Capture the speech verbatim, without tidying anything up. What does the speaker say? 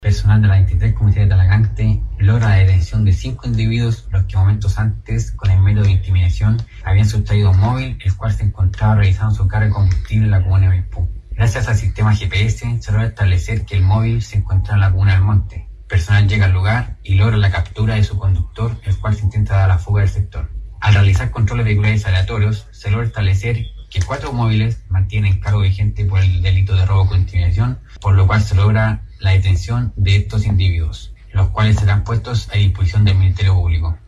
Personal de la veintitrés Comisaría de Talagante logra la detención de cinco individuos, los que momentos antes, con el método de intimidación, habían sustraído un móvil, el cual se encontraba realizando su carga de combustible en la comuna de Maipú. Gracias al sistema G P S, se logra establecer que el móvil se encuentra en la comuna del Monte. Personal llega al lugar y logra la captura de su conductor, el cual se intenta dar a la fuga del sector. Al realizar controles vehiculares aleatorios, se logra establecer que cuatro móviles mantienen cargo vigente por el delito de robo con intimidación, por lo cual se logra la detención de estos individuos, los cuales serán puestos a disposición del Ministerio Público.